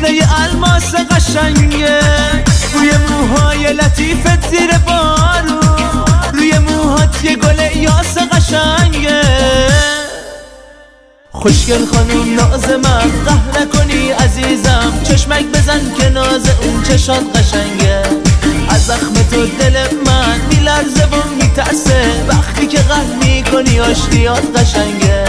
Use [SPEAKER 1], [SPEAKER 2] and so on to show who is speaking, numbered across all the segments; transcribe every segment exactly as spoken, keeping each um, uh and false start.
[SPEAKER 1] مثل یه الماس قشنگه، روی موهای لطیفت زیر بارون، روی موهات یه گل یاس قشنگه. خوشگل خانوم ناز من قهر نکنی عزیزم، چشمک بزن که ناز اون چشات قشنگه. از زخم تو دل من میلرزه و میترسه، وقتی که قهر میکنی آشتیات قشنگه.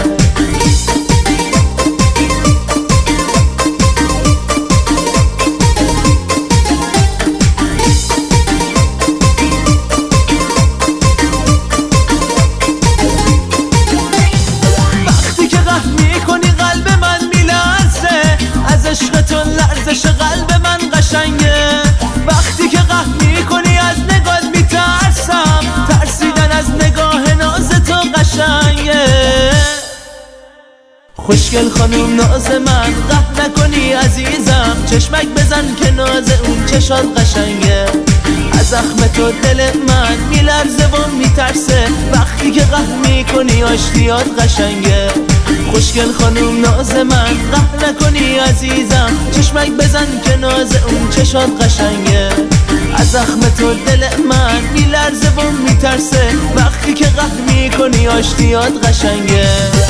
[SPEAKER 1] عشق تو لرزش قلب من قشنگه، وقتی که قهر میکنی از نگات میترسم، ترسیدن از نگاه ناز تو قشنگه. خوشگل خانوم ناز من قهر نکنی عزیزم، چشمک بزن که ناز اون چشات قشنگه. از زخم تو دل من میلرزه و میترسه، وقتی که قهر میکنی آشتیات قشنگه. خوشگل خانوم ناز من قهر نکنی عزیزم، چشمک بزن که ناز اون چشات قشنگه. از زخم تو دل من میلرزه و میترسه، وقتی که قهر میکنی آشتیات قشنگه.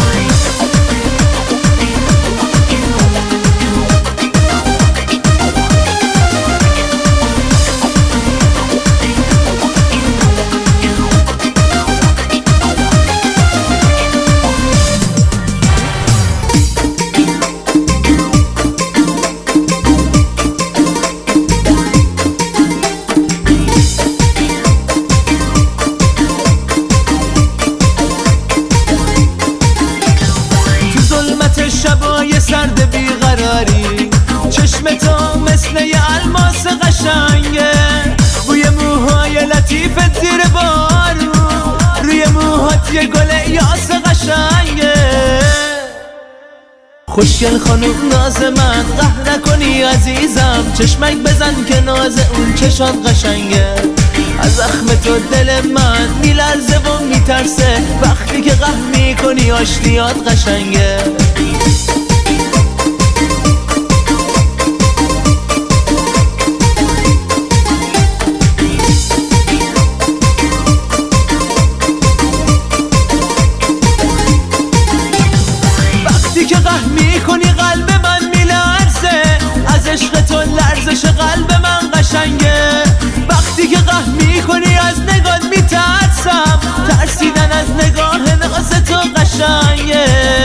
[SPEAKER 1] شبای سرد بیقراری، چشم تو مثل یه الماس قشنگه، روی موهای لطیفت زیر بارون، روی موهات یه گل یاس قشنگه. خوشگل خانوم ناز من قهر نکنی عزیزم، چشمک بزن که ناز اون چشات قشنگه. از زخم تو دل من میلرزه و میترسه، وقتی که قهر میکنی آشتیات قشنگه. وقتی که قهر میکنی قلب من میلرزه، از عشق تو لرزش قلب من قشنگه. وقتی که قهر میکنی از نگات میترسم، ترسیدن از نگاه ناز تو قشنگه.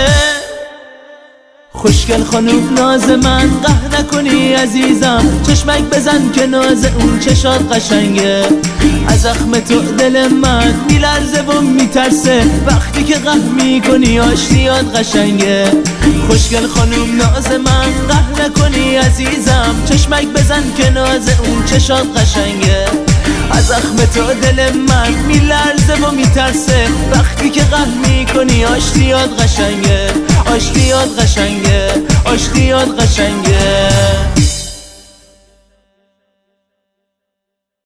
[SPEAKER 1] خوشگل خانوم ناز من قهر نکنی عزیزم، چشمک بزن که ناز اون چشات قشنگه. از زخم تو دل من میلرزه و میترسه، وقتی که قهر میکنی آشتیات قشنگه. خوشگل خانوم ناز من قهر نکنی عزیزم، چشمک بزن که ناز اون چشات قشنگه. از زخم تو دل من میلرزه و میترسه، وقتی که قهر میکنی آشتیات قشنگه. آشتیات قشنگه، آشتیات قشنگه.